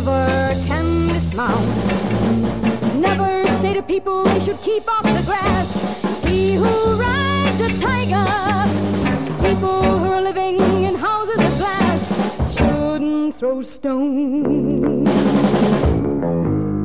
never can dismount. Never say to people they should keep off the grass. He who rides a tiger, people who are living in houses of glass, shouldn't throw stones.